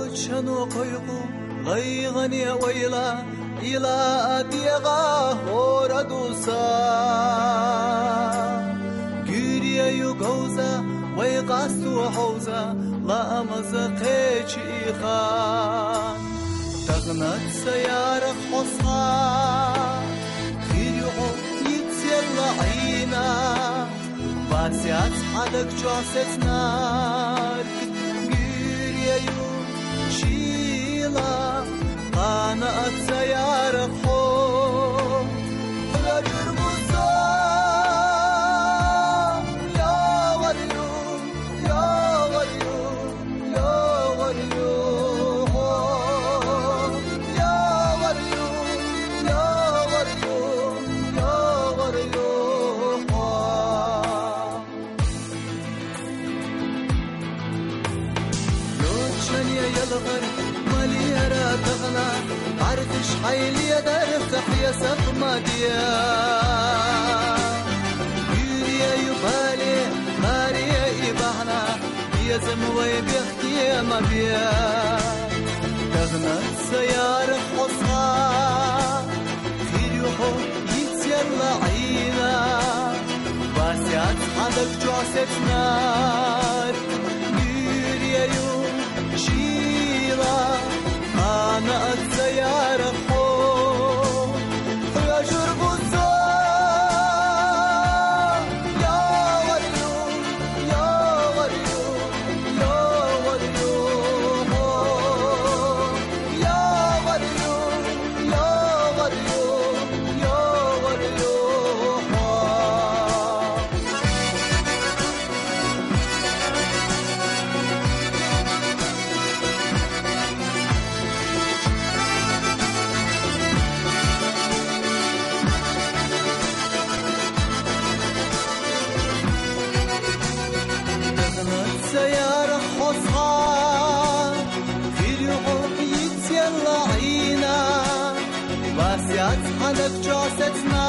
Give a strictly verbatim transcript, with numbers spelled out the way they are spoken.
شنو قيقو غيغني ويلا إلى أديغا هورا دوسا جيريا يغوزا ويقاسو حوزا لا أمزقيش إيخان تغنت سيارة خصها خيريو يتسير عينا باسيات حدك جاست نار جيريا يو شيلا قانات سيارة خو رجل مصا يا وريو يا وريو يا وريو يا وريو يا وريو يا وريو لوتشنيا يلغر مليارة تغنى عرفش حيلي درفتح يا سقمة ديا يوريا يبالي ماريا يبهنا يا زموي بيختي ما بيا تغنى سيارة حصها خير يوحو يتسير عينا باسيات حدك جواسة نار يوريا يو شيلا أنا السيارة خو يا جرب الزار يا وريو يا وريو يا وريو يا وريو يا وريو يا وريو سيارة خصها في يوم يتسير عينا باسيات حدك جاستنا